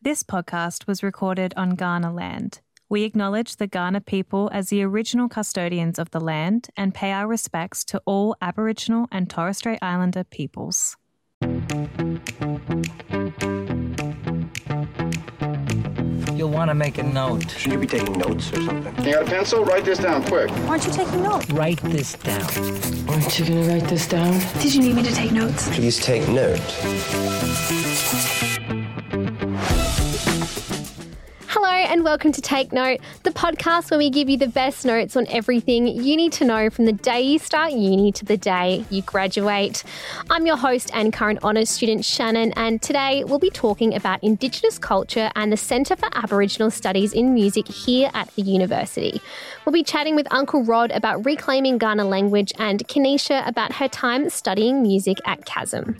This podcast was recorded on Kaurna land. We acknowledge the Kaurna people as the original custodians of the land and pay our respects to all Aboriginal and Torres Strait Islander peoples. You'll want to make a note. Should you be taking notes or something? You got a pencil? Write this down quick. Aren't you taking notes? Write this down. Aren't you going to write this down? Did you need me to take notes? Please take note. Hello and welcome to Take Note, the podcast where we give you the best notes on everything you need to know from the day you start uni to the day you graduate. I'm your host and current honours student Shannon, and today we'll be talking about Indigenous culture and the Centre for Aboriginal Studies in Music here at the university. We'll be chatting with Uncle Rod about reclaiming Kaurna language and Kenesha about her time studying music at Chasm.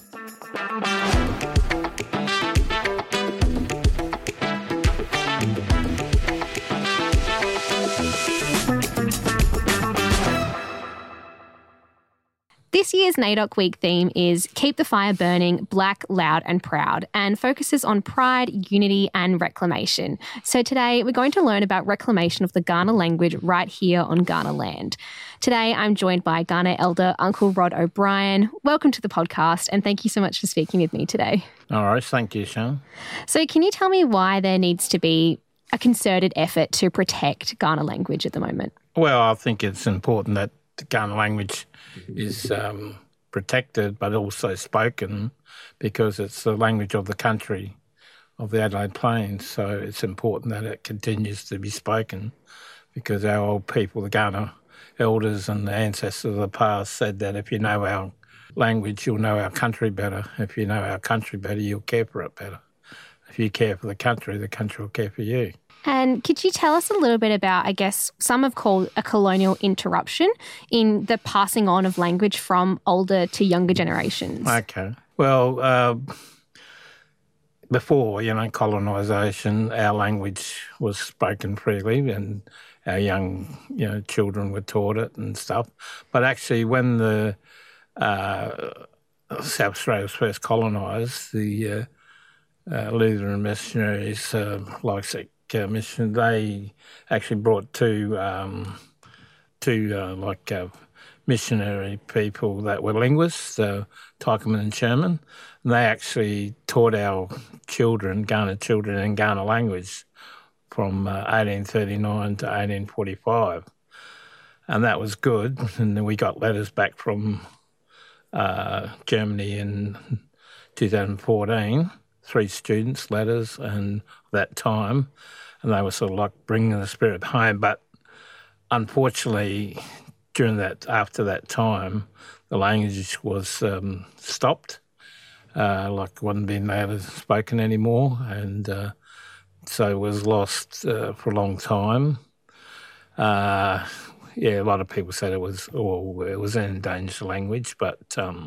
This year's NAIDOC Week theme is Keep the Fire Burning, Black, Loud and Proud, and focuses on pride, unity and reclamation. So today we're going to learn about reclamation of the Kaurna language right here on Kaurna land. Today I'm joined by Kaurna Elder Uncle Rod O'Brien. Welcome to the podcast and thank you so much for speaking with me today. All right, thank you, Sean. So can you tell me why there needs to be a concerted effort to protect Kaurna language at the moment? Well, I think it's important that the Kaurna language is protected but also spoken because it's the language of the country of the Adelaide Plains, so it's important that it continues to be spoken because our old people, the Kaurna elders and the ancestors of the past said that if you know our language, you'll know our country better. If you know our country better, you'll care for it better. If you care for the country will care for you. And could you tell us a little bit about, I guess, some have called a colonial interruption in the passing on of language from older to younger generations? Okay. Well, before, colonisation, our language was spoken freely and our young, children were taught it and stuff. But actually when the South Australia was first colonised, the Lutheran missionaries, mission, they actually brought two missionary people that were linguists, Tykerman and Sherman, and they actually taught our children, Kaurna children, in Kaurna language from 1839 to 1845, and that was good. And then we got letters back from Germany in 2014. 3 students' letters and that time, and they were sort of like bringing the spirit home. But unfortunately, after that time, the language was stopped, wasn't being able to spoken anymore, and so it was lost for a long time. A lot of people said it was an endangered language, but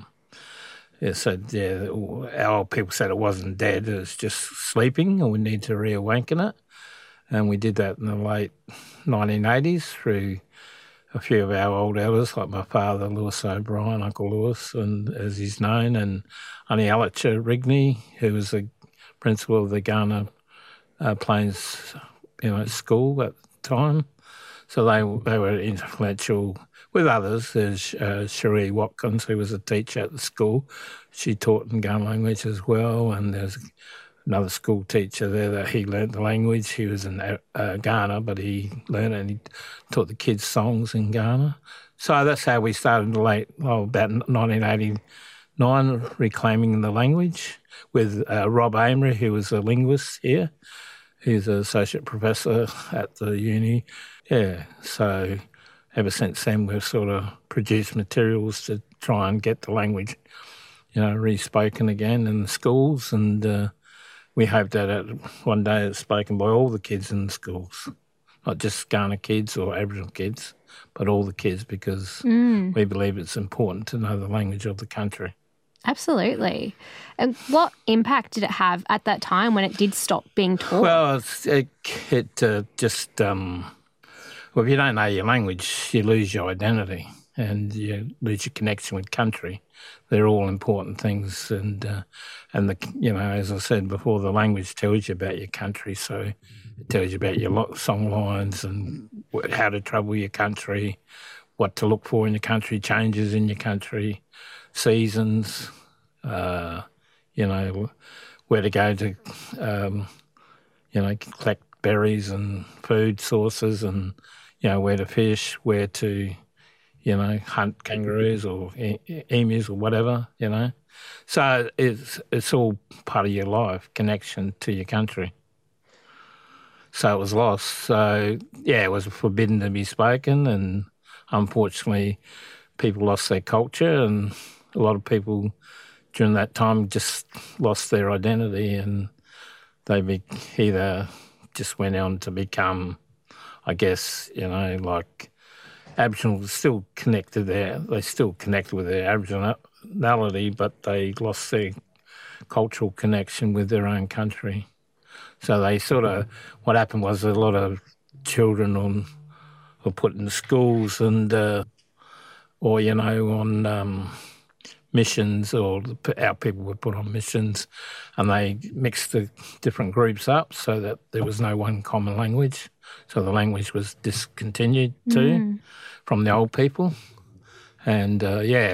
our old people said it wasn't dead, it was just sleeping and we need to reawaken it. And we did that in the late 1980s through a few of our old elders, like my father, Lewis O'Brien, Uncle Lewis, and as he's known, and Aunty Alicia Rigney, who was the principal of the Kaurna Plains school at the time. So they were influential with others. There's Cherie Watkins, who was a teacher at the school. She taught in Kaurna language as well, and there's another school teacher there that he learnt the language. He was in Kaurna, but he learned and he taught the kids songs in Kaurna. So that's how we started about 1989, reclaiming the language with Rob Amery, who was a linguist here. He's an associate professor at the uni. Yeah, so ever since then, we've sort of produced materials to try and get the language, re-spoken again in the schools, and we hope that one day it's spoken by all the kids in the schools, not just Kaurna kids or Aboriginal kids, but all the kids, because we believe it's important to know the language of the country. Absolutely. And what impact did it have at that time when it did stop being taught? Well, if you don't know your language, you lose your identity. and you lose your connection with country. They're all important things, and as I said before, the language tells you about your country, so it tells you about your song lines and how to travel your country, what to look for in your country, changes in your country, seasons, where to go to, collect berries and food sources, and where to fish, where to hunt kangaroos or emus or whatever, So it's all part of your life, connection to your country. So it was lost. So, it was forbidden to be spoken, and unfortunately people lost their culture, and a lot of people during that time just lost their identity, and they either just went on to become, I guess, like Aboriginal still connected there. They still connected with their Aboriginality, but they lost their cultural connection with their own country. So they what happened was a lot of children were put in schools and, on missions, or our people were put on missions, and they mixed the different groups up so that there was no one common language. So the language was discontinued too from the old people. And, there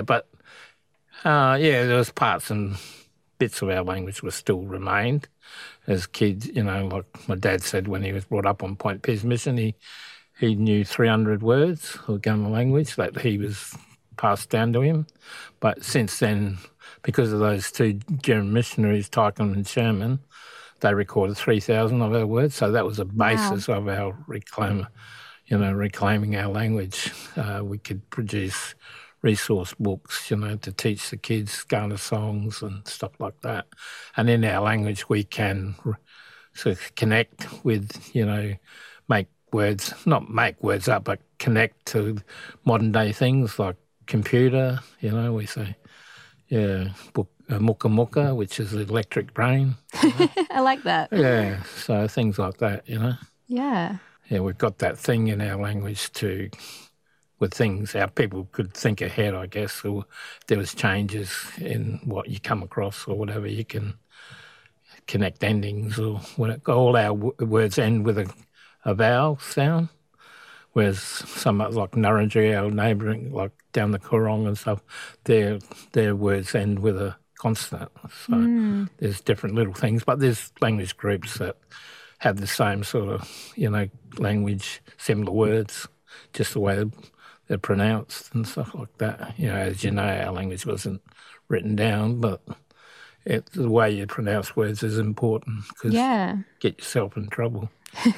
was parts and bits of our language were still remained. As kids, like my dad said when he was brought up on Point Pearce Mission, he knew 300 words of Gunner language that he was passed down to him. But since then, because of those two German missionaries, Tycon and Sherman, they recorded 3,000 of our words. So that was a basis of our reclaiming our language. We could produce resource books, to teach the kids Gunner songs and stuff like that. And in our language, we can sort of connect with, not make words up, but connect to modern day things like computer, we say, muka muka, which is electric brain. I like that. Yeah, so things like that, Yeah. Yeah, we've got that thing in our language with things our people could think ahead, I guess, or there was changes in what you come across or whatever, you can connect endings, or all our words end with a vowel sound, whereas some like Nurrinjeri, our neighbouring, like down the Coorong and stuff, their words end with a consonant. So there's different little things, but there's language groups that have the same sort of, language, similar words, just the way they're pronounced and stuff like that. As you know, our language wasn't written down, but the way you pronounce words is important, because you get yourself in trouble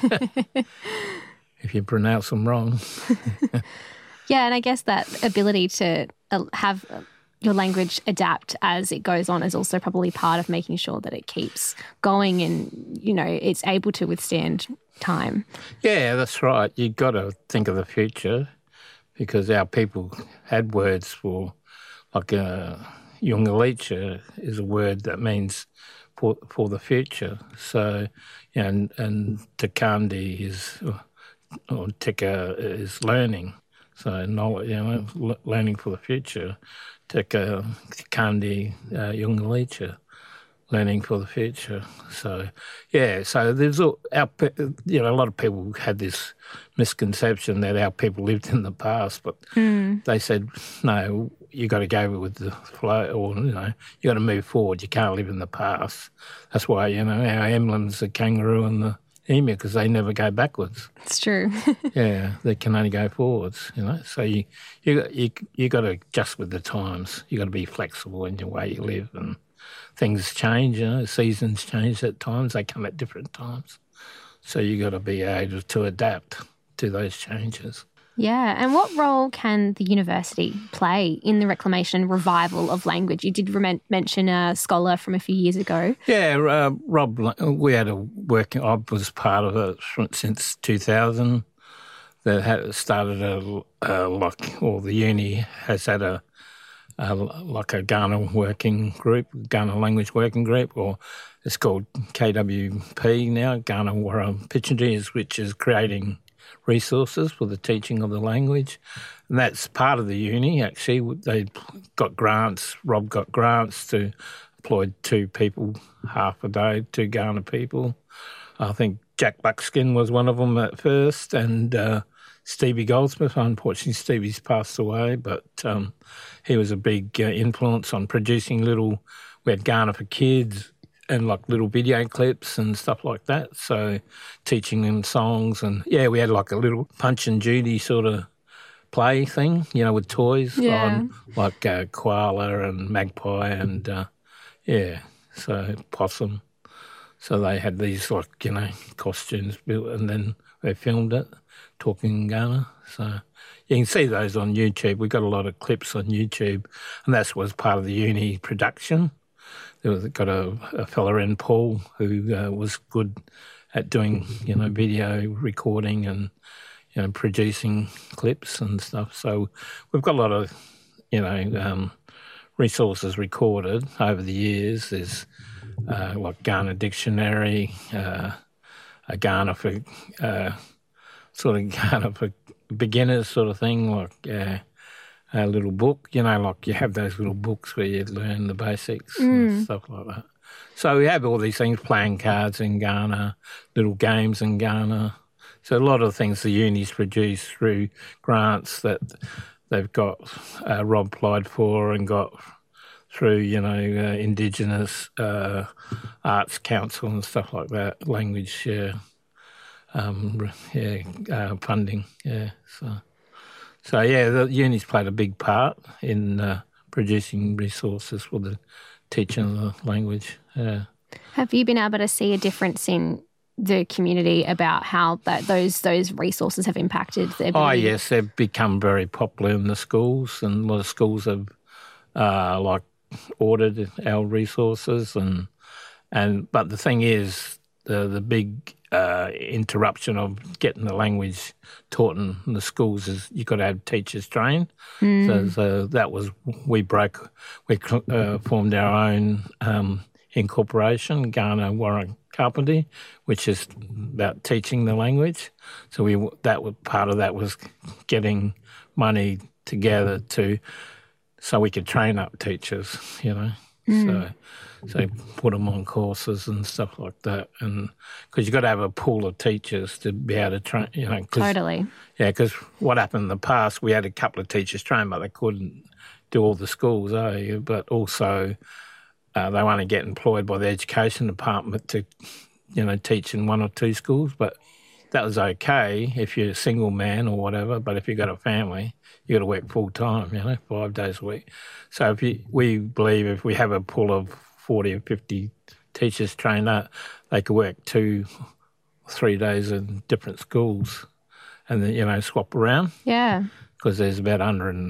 if you pronounce them wrong. Yeah, and I guess that ability to have your language adapt as it goes on is also probably part of making sure that it keeps going and, it's able to withstand time. Yeah, that's right. You've got to think of the future, because our people had words for, like Yungalicha is a word that means for the future. So, and Takandi is, or Tika is learning. So knowledge, learning for the future. Takandi Yungalicha, learning for the future. So, so there's a lot of people had this misconception that our people lived in the past, but they said, no, you got to go with the flow, or, you got to move forward. You can't live in the past. That's why, our emblem's the kangaroo and the emu, because they never go backwards. It's true. Yeah, they can only go forwards, So you got to adjust with the times. You got to be flexible in your way you live, and things change, seasons change at times. They come at different times. So you got to be able to adapt to those changes. Yeah, and what role can the university play in the reclamation and revival of language? You did mention a scholar from a few years ago. Yeah, Rob, we had I was part of it since 2000. That had started the uni has had a Ghana working group, Ghana language working group, or it's called KWP now, Ghana Wara Pitchinji, which is creating resources for the teaching of the language. And that's part of the uni, actually. They got grants. Rob got grants to employ 2 people half a day, 2 Kaurna people. I think Jack Buckskin was one of them at first, and Stevie Goldsmith. Unfortunately, Stevie's passed away, but he was a big influence on producing we had Kaurna for kids and like little video clips and stuff like that. So teaching them songs, and we had like a little Punch and Judy sort of play thing, with toys on, like koala and magpie and so possum. So they had these costumes built, and then they filmed it, talking Kaurna. So you can see those on YouTube. We've got a lot of clips on YouTube, and that was part of the uni production. Got a fella in Paul who was good at doing, video recording and, producing clips and stuff. So we've got a lot of, resources recorded over the years. There's like Kaurna Dictionary, a Kaurna for Kaurna for beginners sort of thing, like a little book, like you have those little books where you learn the basics and stuff like that. So we have all these things, playing cards in Kaurna, little games in Kaurna. So a lot of things the unis produce through grants that they've got Rob applied for and got through, Indigenous Arts Council and stuff like that, language funding, So, the unis played a big part in producing resources for the teaching of the language. Have you been able to see a difference in the community about how those resources have impacted their ability? Oh, yes, they've become very popular in the schools, and a lot of schools have ordered our resources. But the thing is, the big interruption of getting the language taught in the schools is you've got to have teachers trained. So that was, we formed our own incorporation, Kaurna Warren Carpentry, which is about teaching the language. So part of that was getting money together so we could train up teachers, So put them on courses and stuff like that, and because you've got to have a pool of teachers to be able to train, Totally. Yeah, because what happened in the past, we had a couple of teachers trained, but they couldn't do all the schools, But also, they want to get employed by the education department to, teach in 1 or 2 schools. But that was okay if you're a single man or whatever. But if you've got a family, you got to work full time, 5 days a week. So we believe if we have a pool of 40 or 50 teachers trained up, they could work 2-3 days in different schools and then, swap around. Yeah. Because there's about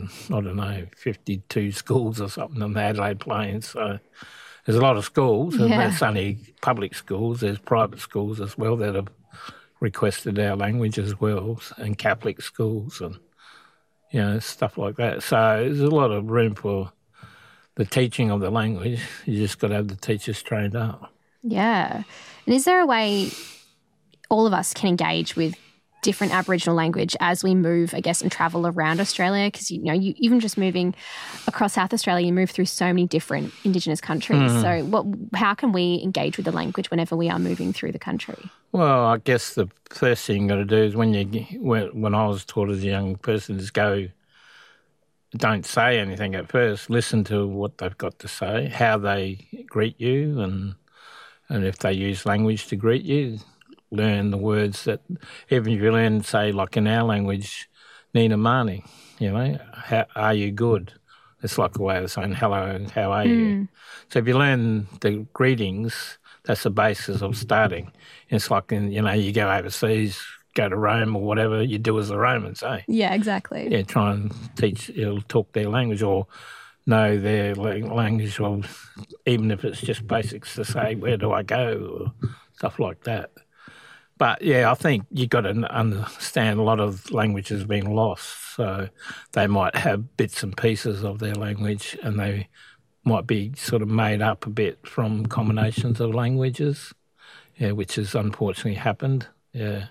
52 schools or something on the Adelaide Plains. So there's a lot of schools, and that's only public schools. There's private schools as well that have requested our language as well, and Catholic schools and, stuff like that. So there's a lot of room for the teaching of the language. You just got to have the teachers trained up. Yeah. And is there a way all of us can engage with different Aboriginal language as we move, I guess, and travel around Australia? Because, you even just moving across South Australia, you move through so many different Indigenous countries. So how can we engage with the language whenever we are moving through the country? Well, I guess the first thing you got to do is when I was taught as a young person is don't say anything at first. Listen to what they've got to say, how they greet you, and if they use language to greet you, learn the words that, even if you learn, say, like in our language, Nina Mani, how are you good? It's like a way of saying hello, how are you? So if you learn the greetings, that's the basis of starting. It's like, you go overseas, go to Rome or whatever, you do as the Romans, eh? Yeah, exactly. Yeah, try and talk their language or know their language, or even if it's just basics to say, where do I go, or stuff like that. But, I think you've got to understand a lot of language has been lost, so they might have bits and pieces of their language, and they might be sort of made up a bit from combinations of languages, which has unfortunately happened,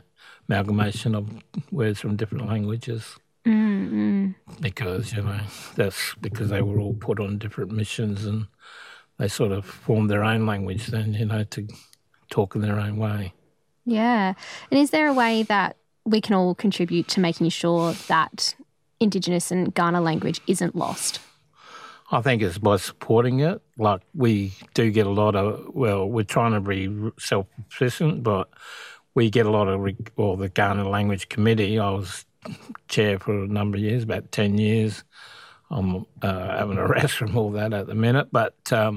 amalgamation of words from different languages. Because, that's because they were all put on different missions and they sort of formed their own language then, to talk in their own way. Yeah. And is there a way that we can all contribute to making sure that Indigenous and Kaurna language isn't lost? I think it's by supporting it. Like, we do get a lot of, we're trying to be self-sufficient, but we get a lot of, the Kaurna Language Committee. I was chair for a number of years, about 10 years. I'm having a rest from all that at the minute, but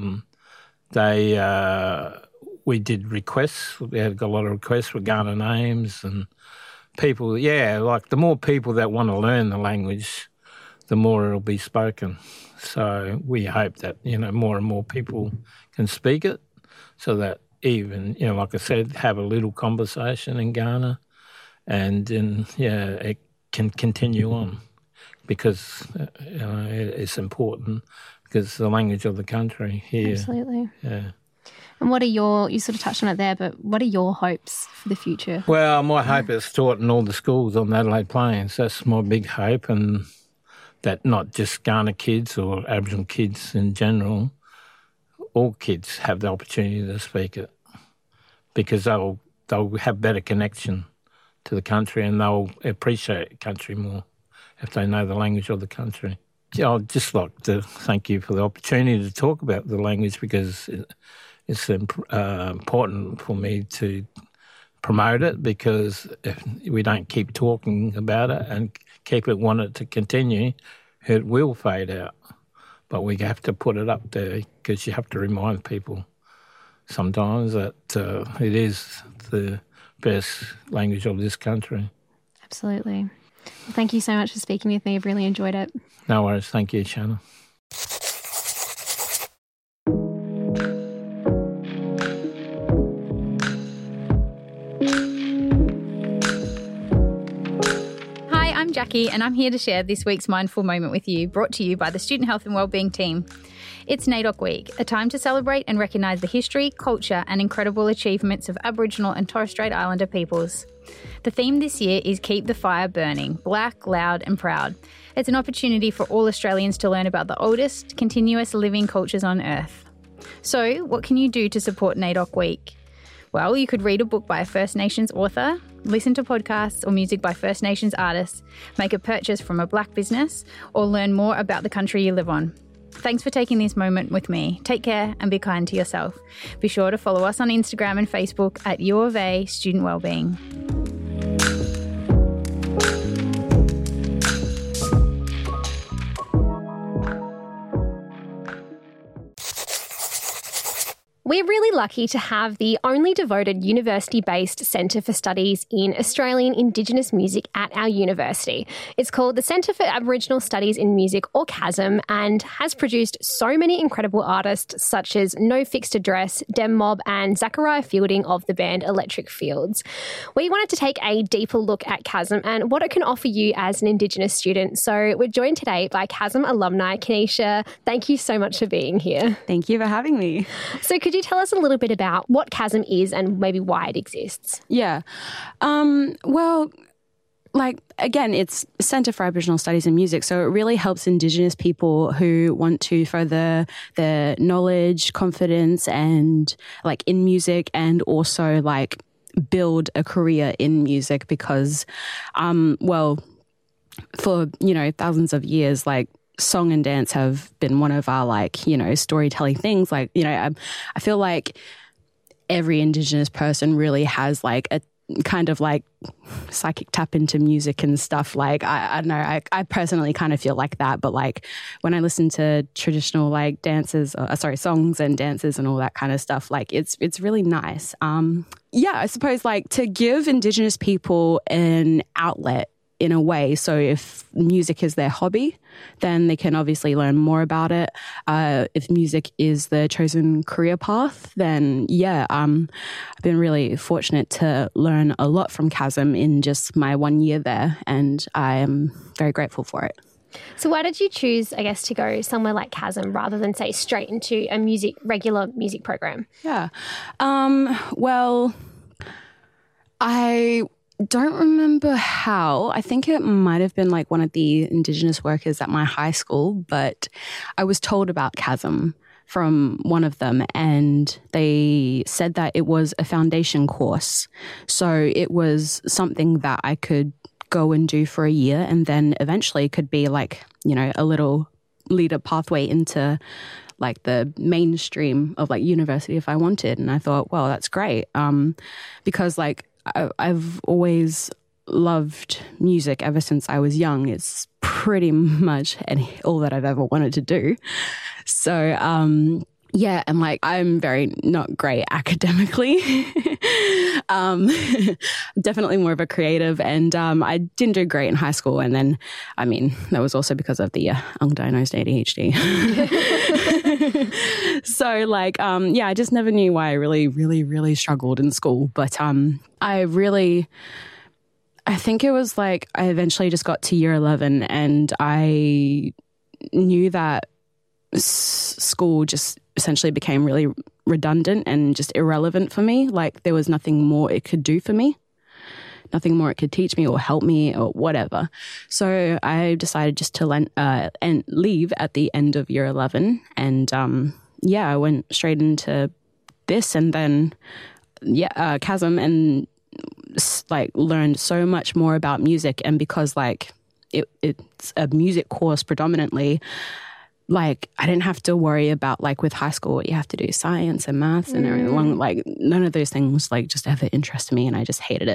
we did requests. We had got a lot of requests for Kaurna names and people, the more people that want to learn the language, the more it'll be spoken. So we hope that, more and more people can speak it so that even, like I said, have a little conversation in Kaurna and then, it can continue on because, it's important because the language of the country here. Absolutely. Yeah. And what are you sort of touched on it there, but what are your hopes for the future? Well, my hope is taught in all the schools on the Adelaide Plains. That's my big hope, and that not just Kaurna kids or Aboriginal kids in general, all kids have the opportunity to speak it because they'll have better connection to the country and they'll appreciate the country more if they know the language of the country. I'd just like to thank you for the opportunity to talk about the language because it's important for me to promote it because if we don't keep talking about it and want it to continue, it will fade out. But we have to put it up there because you have to remind people sometimes that it is the best language of this country. Absolutely. Well, thank you so much for speaking with me. I've really enjoyed it. No worries. Thank you, Shanna. Hi, I'm Jackie and I'm here to share this week's Mindful Moment with you, brought to you by the Student Health and Wellbeing team. It's NAIDOC Week, a time to celebrate and recognise the history, culture and incredible achievements of Aboriginal and Torres Strait Islander peoples. The theme this year is Keep the Fire Burning, Black, Loud and Proud. It's an opportunity for all Australians to learn about the oldest, continuous living cultures on Earth. So, what can you do to support NAIDOC Week? Well, you could read a book by a First Nations author, listen to podcasts or music by First Nations artists, make a purchase from a Black business, or learn more about the country you live on. Thanks for taking this moment with me. Take care and be kind to yourself. Be sure to follow us on Instagram and Facebook at U of A Student Wellbeing. We're really lucky to have the only devoted university-based centre for studies in Australian Indigenous music at our university. It's called the Centre for Aboriginal Studies in Music, or CASM, and has produced so many incredible artists such as No Fixed Address, Dem Mob and Zachariah Fielding of the band Electric Fields. We wanted to take a deeper look at CASM and what it can offer you as an Indigenous student. So we're joined today by CASM alumni Kenesha. Thank you so much for being here. Thank you for having me. So could you tell us a little bit about what CASM is and maybe why it exists? Yeah. Again, it's Centre for Aboriginal Studies in Music, so it really helps Indigenous people who want to further their knowledge, confidence, and in music, and also build a career in music because, for thousands of years, song and dance have been one of our storytelling things. I feel like every Indigenous person really has a kind of psychic tap into music and stuff. I don't know, I personally kind of feel like that, but when I listen to traditional songs and dances and all that kind of stuff, it's really nice. I suppose to give Indigenous people an outlet in a way. So if music is their hobby, then they can obviously learn more about it. If music is their chosen career path, then I've been really fortunate to learn a lot from CASM in just my 1 year there, and I am very grateful for it. So why did you choose, I guess, to go somewhere like CASM rather than, say, straight into a regular music program? Yeah. I don't remember how. I think it might have been like one of the Indigenous workers at my high school, but I was told about Chasm from one of them, and they said that it was a foundation course. So it was something that I could go and do for a year, and then eventually could be like, you know, a little leader pathway into like the mainstream of like university if I wanted. And I thought, well, that's great. Because like I've always loved music ever since I was young. It's pretty much all that I've ever wanted to do. So, yeah, and like I'm very not great academically. Definitely more of a creative, and I didn't do great in high school. And then, I mean, that was also because of the undiagnosed ADHD. So, like, yeah, I just never knew why I really struggled in school. But I think it was like I eventually just got to year 11, and I knew that school just essentially became really redundant and just irrelevant for me. Like there was nothing more it could do for me, nothing more it could teach me or help me or whatever. So I decided just to leave at the end of year 11. And yeah, I went straight into this, and then Chasm, and like learned so much more about music. And because like it's a music course predominantly, like I didn't have to worry about like with high school you have to do science and maths and everything. Like none of those things like just ever interested me, and I just hated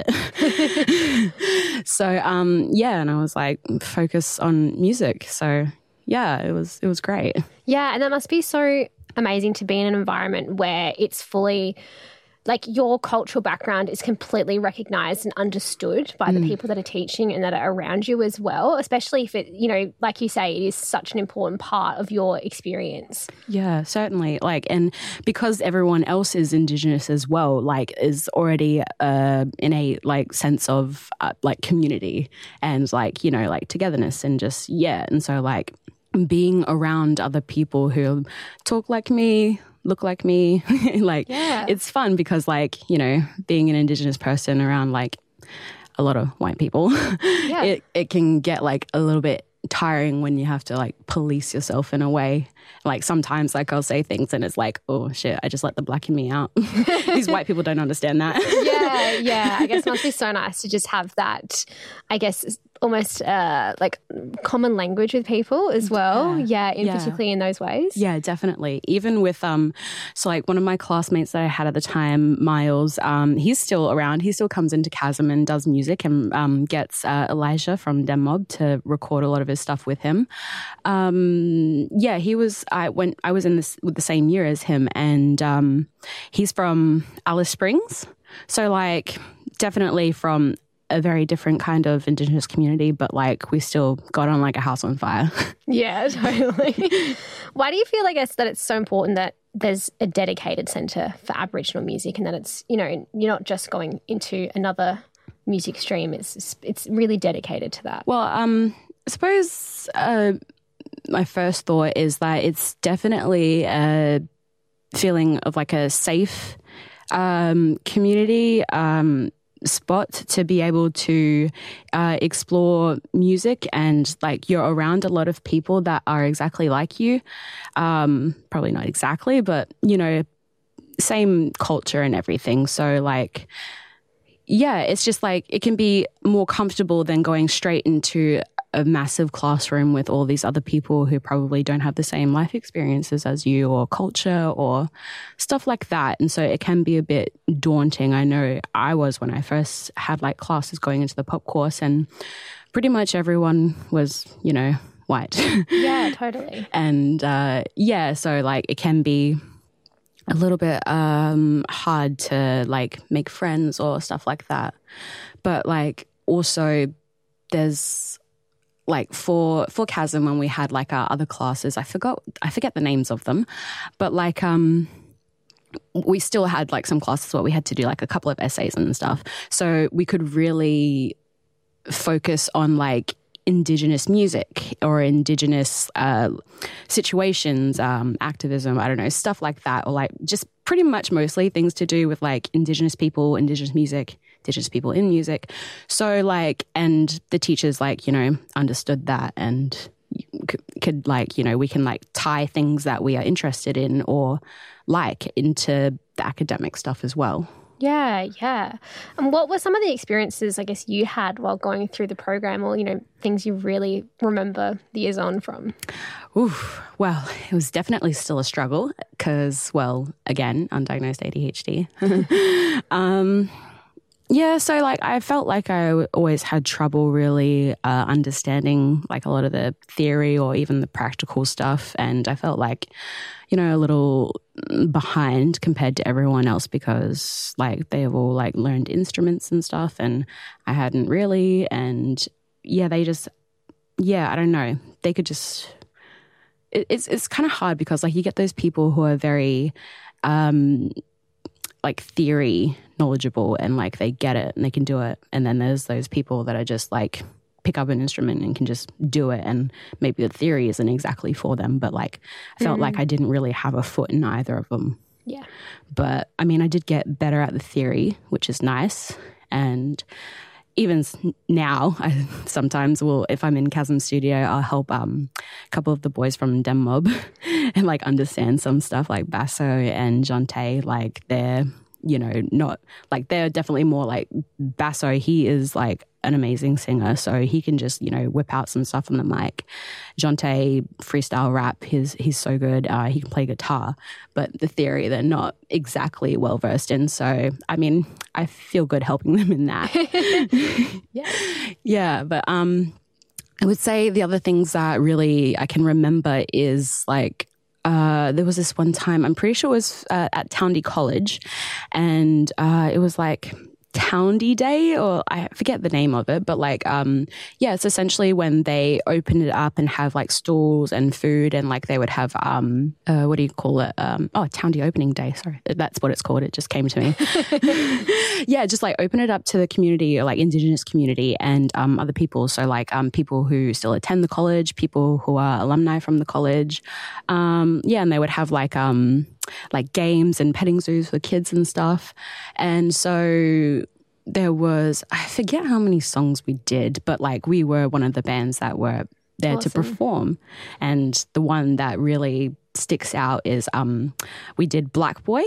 it. So yeah, and I was like, focus on music. So yeah, it was great. Yeah, and that must be so amazing to be in an environment where it's fully like your cultural background is completely recognised and understood by the people that are teaching and that are around you as well, especially if it, you know, like you say, it is such an important part of your experience. Yeah, certainly. Like, and because everyone else is Indigenous as well, like is already in a like sense of like community and like, you know, like togetherness and just, yeah. And so like being around other people who talk like me, look like me, like it's fun because like, you know, being an Indigenous person around like a lot of white people, it can get like a little bit tiring when you have to like police yourself in a way. Like sometimes like I'll say things and it's like, oh shit, I just let the black in me out. These white people don't understand that. Yeah. I guess it must be so nice to just have that, I guess, almost like common language with people as well. Particularly in those ways. Yeah, definitely. Even with so like one of my classmates that I had at the time, Miles, he's still around. He still comes into Chasm and does music and gets Elijah from Dem Mob to record a lot of his stuff with him. Yeah, I was in this with the same year as him, and he's from Alice Springs. So like definitely from a very different kind of Indigenous community, but like we still got on like a house on fire. Yeah, totally. Why do you feel, I guess, that it's so important that there's a dedicated centre for Aboriginal music and that it's, you know, you're not just going into another music stream, it's really dedicated to that? Well, I suppose my first thought is that it's definitely a feeling of like a safe community spot to be able to explore music, and like you're around a lot of people that are exactly like you, probably not exactly, but you know, same culture and everything. So like, yeah, it's just like it can be more comfortable than going straight into a massive classroom with all these other people who probably don't have the same life experiences as you or culture or stuff like that. And so it can be a bit daunting. I know I was when I first had like classes going into the pop course, and pretty much everyone was, you know, white. Yeah, totally. And yeah, so like it can be a little bit hard to like make friends or stuff like that. But like also there's like for Chasm, when we had like our other classes, I forget the names of them, but like we still had like some classes where we had to do like a couple of essays and stuff. So we could really focus on like Indigenous music or Indigenous situations, activism, I don't know, stuff like that, or like just pretty much mostly things to do with like Indigenous people, Indigenous music, Indigenous people in music. So like, and the teachers like, you know, understood that and could like, you know, we can like tie things that we are interested in or like into the academic stuff as well. Yeah, yeah. And what were some of the experiences, I guess, you had while going through the program, or, you know, things you really remember the years on from? Oof. Well, it was definitely still a struggle because, well, again, undiagnosed ADHD. Yeah, so like I felt like I always had trouble really understanding like a lot of the theory or even the practical stuff, and I felt like, you know, a little behind compared to everyone else because like they've all like learned instruments and stuff and I hadn't really, and yeah, they just, yeah, I don't know, they could just, it's kind of hard because like you get those people who are very like theory knowledgeable and like they get it and they can do it, and then there's those people that are just like pick up an instrument and can just do it, and maybe the theory isn't exactly for them, but like I felt like I didn't really have a foot in either of them. Yeah. But I mean, I did get better at the theory, which is nice, and even now I sometimes will, if I'm in Chasm Studio, I'll help a couple of the boys from Dem Mob and like understand some stuff like Basso and Jonte, like they're, you know, not like, they're definitely more like Basso. He is like an amazing singer, so he can just, you know, whip out some stuff on the mic. Jonte, freestyle rap, he's so good. He can play guitar, but the theory they're not exactly well versed in. So I mean, I feel good helping them in that. Yeah, but I would say the other things that really I can remember is like, there was this one time, I'm pretty sure it was at Towndy College, and it was like Towndy Day, or I forget the name of it, but like, yeah, it's essentially when they open it up and have like stalls and food, and like they would have, what do you call it? Towndy Opening Day. Sorry, that's what it's called. It just came to me. Yeah, just like open it up to the community, or like Indigenous community and other people. So like people who still attend the college, people who are alumni from the college. Yeah, and they would have like games and petting zoos for kids and stuff. And so there was, I forget how many songs we did, but like we were one of the bands that were there to perform. And the one that really sticks out is we did Black Boy,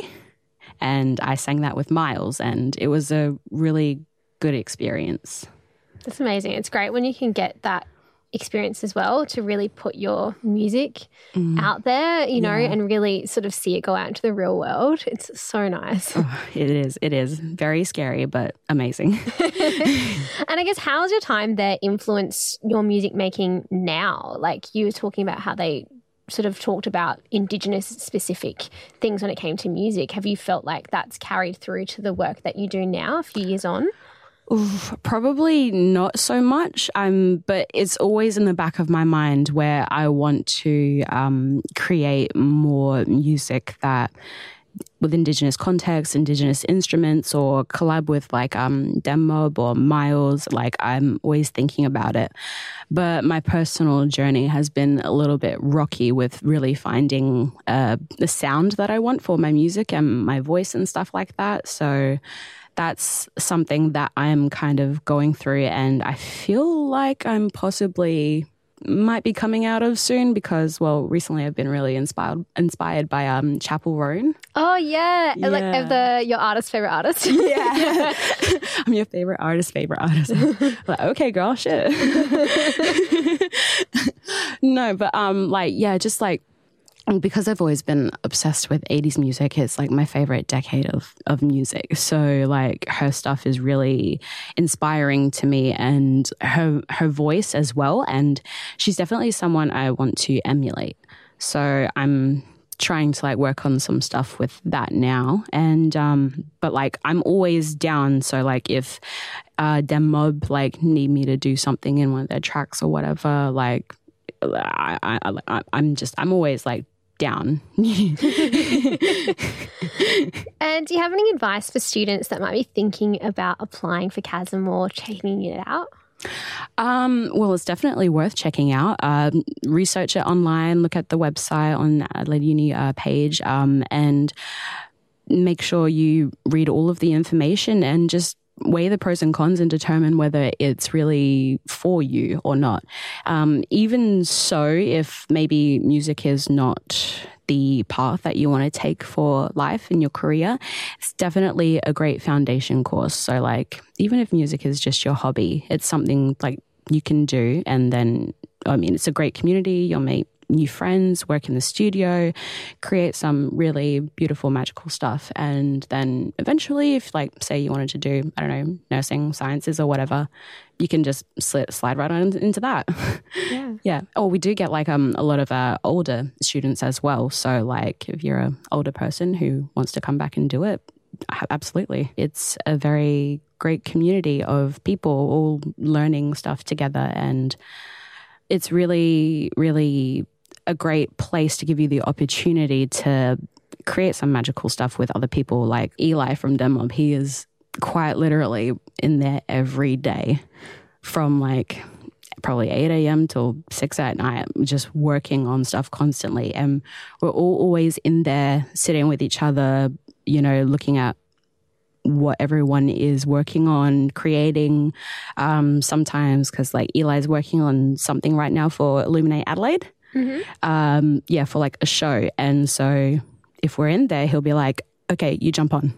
and I sang that with Miles, and it was a really good experience. That's amazing. It's great when you can get that experience as well to really put your music out there, you know, and really sort of see it go out into the real world. It's so nice. Oh, it is very scary, but amazing. And I guess, how's your time there influenced your music making now? Like you were talking about how they sort of talked about Indigenous specific things when it came to music. Have you felt like that's carried through to the work that you do now a few years on? Oof, probably not so much, but it's always in the back of my mind where I want to create more music that with Indigenous context, Indigenous instruments, or collab with like Dem Mob or Miles. Like I'm always thinking about it. But my personal journey has been a little bit rocky with really finding the sound that I want for my music and my voice and stuff like that. So that's something that I'm kind of going through, and I feel like I'm possibly might be coming out of soon because, well, recently I've been really inspired by Chapel Roan. Oh, yeah. Like your artist's favourite artist. Yeah. I'm your favourite artist. Like, okay, girl, shit. No, but just like, because I've always been obsessed with 80s music, it's like my favorite decade of music. So like her stuff is really inspiring to me, and her voice as well. And she's definitely someone I want to emulate. So I'm trying to like work on some stuff with that now. And but like I'm always down. So like if Dem Mob like need me to do something in one of their tracks or whatever, like I'm always like down. And do you have any advice for students that might be thinking about applying for Chasm or checking it out? Well, it's definitely worth checking out. Research it online, look at the website on Adelaide Uni page, and make sure you read all of the information and just weigh the pros and cons and determine whether it's really for you or not. Even so, if maybe music is not the path that you want to take for life in your career, it's definitely a great foundation course. So like, even if music is just your hobby, it's something like you can do. And then, I mean, it's a great community. You'll meet new friends, work in the studio, create some really beautiful, magical stuff. And then eventually, if like, say you wanted to do, I don't know, nursing, sciences or whatever, you can just slide right on into that. Yeah. Yeah. Or we do get like a lot of older students as well. So like if you're an older person who wants to come back and do it, absolutely. It's a very great community of people all learning stuff together, and it's really, really a great place to give you the opportunity to create some magical stuff with other people. Like Eli from Denmob, he is quite literally in there every day from like probably 8 a.m. till 6 at night, just working on stuff constantly. And we're all always in there sitting with each other, you know, looking at what everyone is working on, creating, sometimes because like Eli's working on something right now for Illuminate Adelaide. Mm-hmm. For like a show. And so if we're in there, he'll be like, okay, you jump on.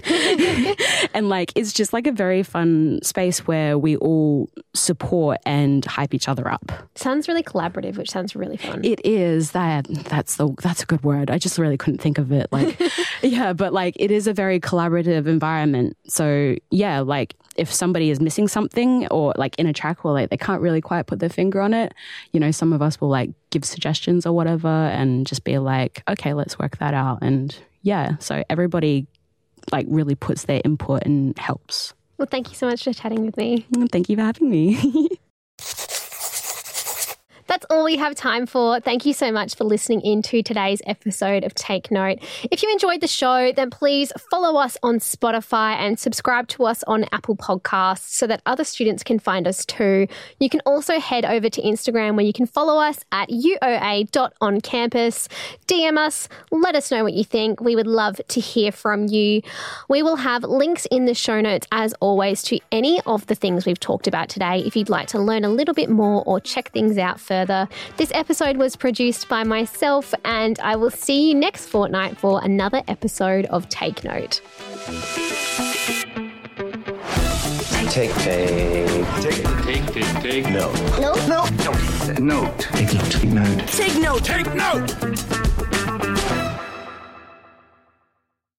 And like, it's just like a very fun space where we all support and hype each other up. Sounds really collaborative, which sounds really fun. It is. That's a good word. I just really couldn't think of it. Like, yeah, but like it is a very collaborative environment. So yeah, like if somebody is missing something or like in a track or like they can't really quite put their finger on it, you know, some of us will like give suggestions or whatever and just be like, okay, let's work that out. And yeah, so everybody like really puts their input and helps. Well, thank you so much for chatting with me. Thank you for having me. That's all we have time for. Thank you so much for listening into today's episode of Take Note. If you enjoyed the show, then please follow us on Spotify and subscribe to us on Apple Podcasts so that other students can find us too. You can also head over to Instagram where you can follow us at uoa.oncampus. DM us, let us know what you think. We would love to hear from you. We will have links in the show notes as always to any of the things we've talked about today if you'd like to learn a little bit more or check things out further. This episode was produced by myself, and I will see you next fortnight for another episode of Take Note. Take note. No. No. Note. Take note. Take note. Take note. Take note.